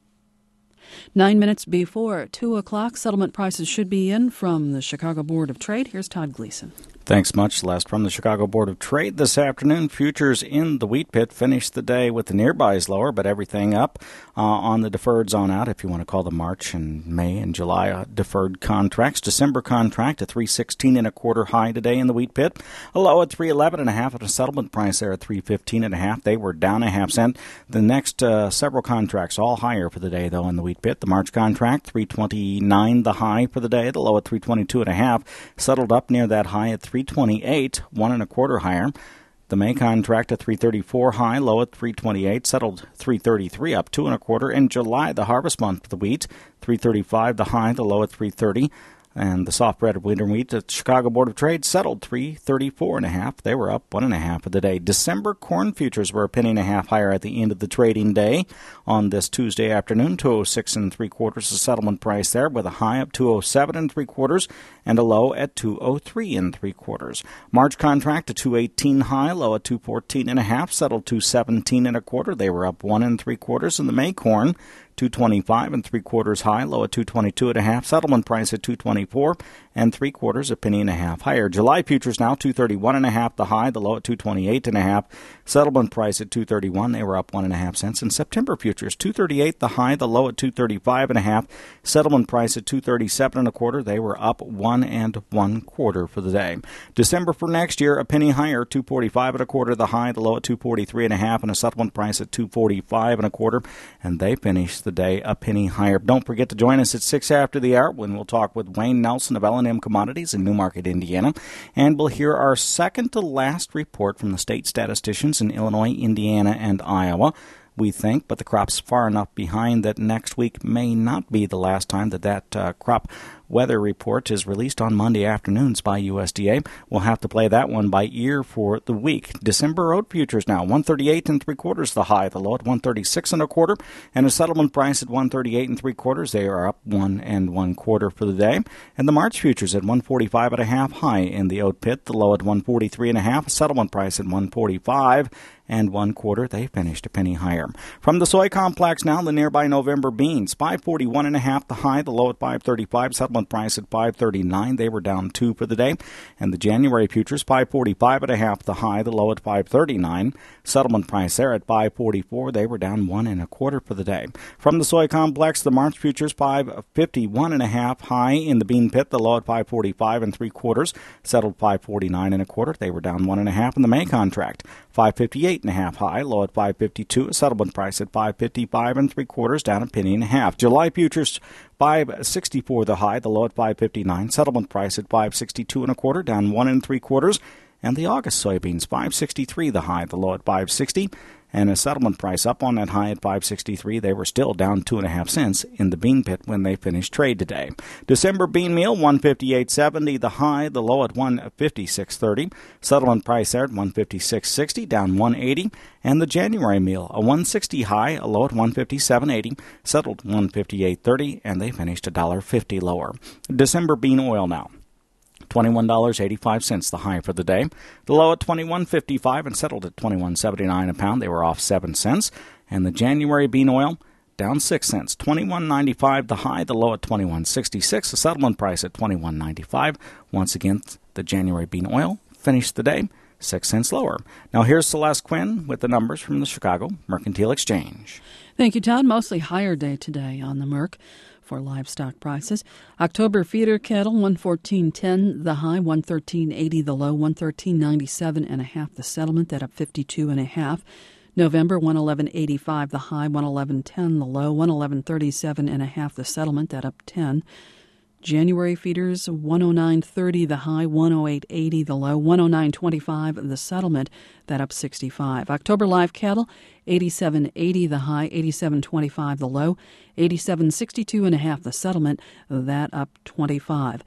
Nine minutes before two o'clock, settlement prices should be in from the Chicago Board of Trade. Here's Todd Gleason. Thanks much, Celeste. From the Chicago Board of Trade this afternoon, futures in the wheat pit finished the day with the nearbys lower, but everything up uh, on the deferred zone out, if you want to call the March and May and July uh, deferred contracts. December contract at three sixteen and a quarter high today in the wheat pit, a low at three eleven and a half, and a settlement price there at three fifteen and a half. They were down a half cent. The next uh, several contracts all higher for the day, though, in the wheat pit. The March contract three twenty-nine, the high for the day, the low at three twenty-two and a half, settled up near that high at three twenty-eight, one and a quarter higher. The May contract at three thirty-four high, low at three twenty-eight, settled three thirty-three, up two and a quarter. In July, the harvest month for the wheat, three thirty-five, the high, the low at three thirty. And the soft bread of winter wheat at Chicago Board of Trade settled three thirty-four and a half. They were up one and a half for the day. December corn futures were a penny and a half higher at the end of the trading day on this Tuesday afternoon. two oh six and three quarters the settlement price there, with a high of two oh seven and three quarters and a low at two oh three and three quarters. March contract at two eighteen high, low at two fourteen and a half, settled two seventeen and a quarter. They were up one and three quarters. And the May corn, two twenty-five and three quarters high, low at two twenty-two and a half, settlement price at two twenty-four and three quarters, a penny and a half higher. July futures now two thirty-one and a half, the high, the low at two twenty-eight and a half, settlement price at two thirty-one. They were up one and a half cents. And September futures two thirty-eight, the high, the low at two thirty-five and a half, settlement price at two thirty-seven and a quarter. They were up one and one quarter for the day. December for next year, a penny higher, two forty-five and a quarter, the high, the low at two forty-three and a half, and a settlement price at two forty-five and a quarter. And they finished the day a penny higher. Don't forget to join us at six after the hour when we'll talk with Wayne Nelson of L and M Commodities in Newmarket, Indiana, and we'll hear our second to last report from the state statisticians in Illinois, Indiana, and Iowa. We think, but the crop's far enough behind that next week may not be the last time that that uh, crop weather report is released on Monday afternoons by U S D A. We'll have to play that one by ear for the week. December oat futures now, one thirty-eight and three quarters the high, the low at one thirty-six and a quarter, and a settlement price at one thirty-eight and three quarters. They are up one and one quarter for the day. And the March futures at one forty-five and a half high in the oat pit, the low at one forty-three and a half, settlement price at one forty-five and one quarter. They finished a penny higher. From the soy complex now, the nearby November beans, five forty-one and a half the high, the low at five thirty-five, settlement price at five thirty-nine. They were down two for the day. And the January futures, five forty-five and a half the high, the low at five thirty-nine, settlement price there at five forty-four. They were down one and a quarter for the day. From the soy complex, the March futures, five fifty-one and a half high in the bean pit, the low at five forty-five and three quarters, settled five forty-nine and a quarter. They were down one and a half in the May contract, five fifty-eight and a half high, low at five fifty-two, a settlement price at five fifty-five and three quarters, down a penny and a half. July futures, five sixty-four the high, the low at five fifty-nine, settlement price at five sixty-two and a quarter, down one and three quarters. And the August soybeans, five sixty-three the high, the low at five sixty, and a settlement price up on that high at five sixty-three. They were still down two and a half cents in the bean pit when they finished trade today. December bean meal, one fifty-eight seventy the high, the low at one fifty-six thirty, settlement price there at one fifty-six sixty, down one eighty. And the January meal, a one sixty high, a low at one fifty-seven eighty, settled one fifty-eight thirty, and they finished one dollar fifty lower. December bean oil now, twenty-one dollars and eighty-five cents the high for the day. The low at twenty-one fifty-five and settled at twenty-one seventy-nine a pound. They were off seven cents. And the January bean oil down six cents, twenty-one ninety-five the high, the low at twenty-one sixty-six, the settlement price at twenty-one ninety-five. Once again, the January bean oil finished the day six cents lower. Now here's Celeste Quinn with the numbers from the Chicago Mercantile Exchange. Thank you, Todd. Mostly higher day today on the Merc for livestock prices. October feeder cattle, one fourteen ten the high, one thirteen eighty the low, one thirteen ninety-seven and a half the settlement, that up fifty-two and a half. November, one eleven eighty-five the high, one eleven ten the low, one eleven thirty-seven and a half the settlement, that up ten. January feeders, one oh nine thirty the high, one oh eight eighty the low, one oh nine twenty-five the settlement, that up sixty-five. October live cattle, eighty-seven eighty the high, eighty-seven twenty-five the low, eighty-seven sixty-two and a half the settlement, that up twenty-five.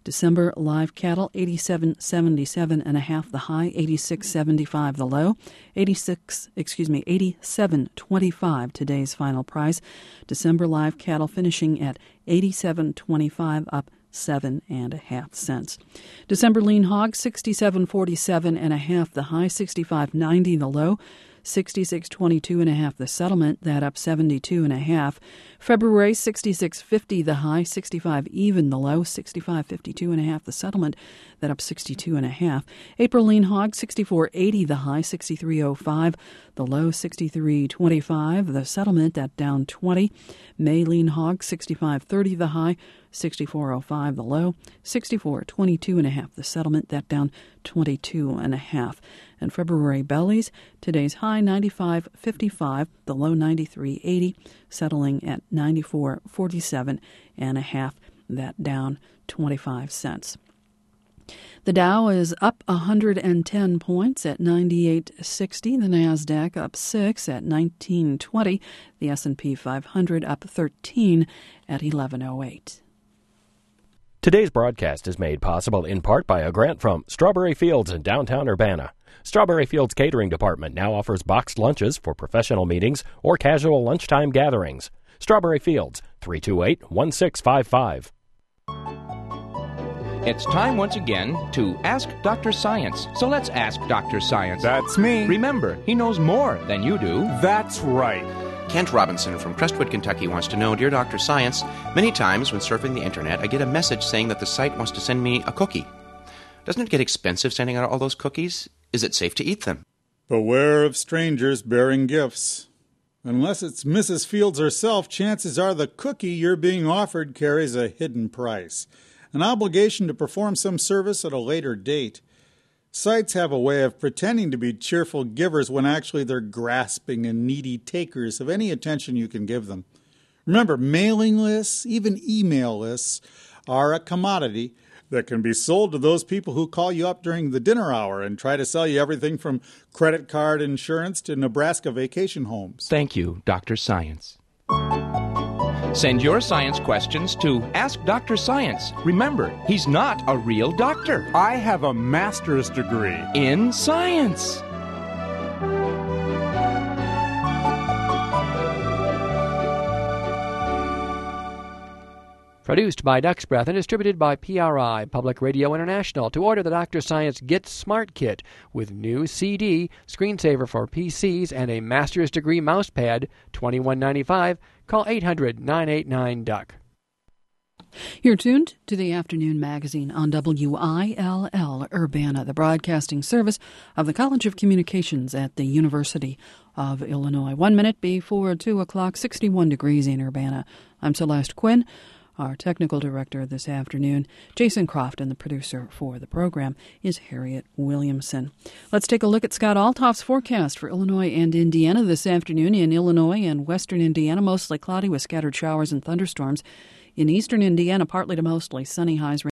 December live cattle, eighty-seven seventy-seven and a half the high, eighty-six seventy-five the low, eighty-six, excuse me, eighty-seven twenty-five today's final price. December live cattle finishing at eighty-seven twenty-five, up seven and a half cents. December lean hog, sixty-seven forty-seven and a half the high, sixty-five ninety the low, sixty-six twenty-two and a half the settlement, that up seventy-two and a half. February, sixty-six fifty the high, sixty-five even the low, sixty-five fifty-two and a half the settlement, that up sixty-two and a half. April lean hog, sixty-four eighty the high, sixty-three oh five the low, sixty-three twenty-five the settlement, that down twenty. May lean hog, sixty-five thirty the high, sixty-four oh five the low, sixty-four twenty-two and a half the settlement, that down twenty-two and a half. And February bellies, today's high ninety-five fifty-five, the low ninety-three eighty, settling at ninety-four forty-seven and a half, that down twenty-five cents. The Dow is up one hundred ten points at ninety-eight sixty. The Nasdaq up six at nineteen twenty. The S and P five hundred up thirteen at eleven oh eight. Today's broadcast is made possible in part by a grant from Strawberry Fields in downtown Urbana. Strawberry Fields Catering Department now offers boxed lunches for professional meetings or casual lunchtime gatherings. Strawberry Fields, three two eight, one six five five. It's time once again to Ask Doctor Science. So let's ask Doctor Science. That's me. Remember, he knows more than you do. That's right. Kent Robinson from Crestwood, Kentucky wants to know, Dear Doctor Science, many times when surfing the internet, I get a message saying that the site wants to send me a cookie. Doesn't it get expensive sending out all those cookies? Is it safe to eat them? Beware of strangers bearing gifts. Unless it's Missus Fields herself, chances are the cookie you're being offered carries a hidden price, an obligation to perform some service at a later date. Sites have a way of pretending to be cheerful givers when actually they're grasping and needy takers of any attention you can give them. Remember, mailing lists, even email lists, are a commodity that can be sold to those people who call you up during the dinner hour and try to sell you everything from credit card insurance to Nebraska vacation homes. Thank you, Doctor Science. Send your science questions to Ask Doctor Science. Remember, he's not a real doctor. I have a master's degree in science. Produced by Duck's Breath and distributed by P R I, Public Radio International. To order the Doctor Science Get Smart Kit with new C D, screensaver for P Cs, and a master's degree mousepad, twenty-one ninety-five, call eight hundred, nine eight nine, D U C K. You're tuned to the Afternoon Magazine on W I L L Urbana, the broadcasting service of the College of Communications at the University of Illinois. One minute before two o'clock, sixty-one degrees in Urbana. I'm Celeste Quinn. Our technical director this afternoon, Jason Croft, and the producer for the program is Harriet Williamson. Let's take a look at Scott Altoff's forecast for Illinois and Indiana this afternoon. In Illinois and western Indiana, mostly cloudy with scattered showers and thunderstorms. In eastern Indiana, partly to mostly sunny, highs